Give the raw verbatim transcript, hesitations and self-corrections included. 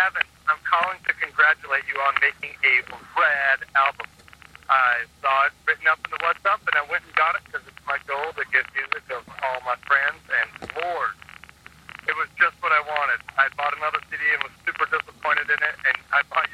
Gavin, I'm calling to congratulate you on making a rad album. I saw it written up in the WhatsApp, and I went and got it because it's my goal to get music of all my friends, and Lord, it was just what I wanted. I bought another C D and was super disappointed in it, and I bought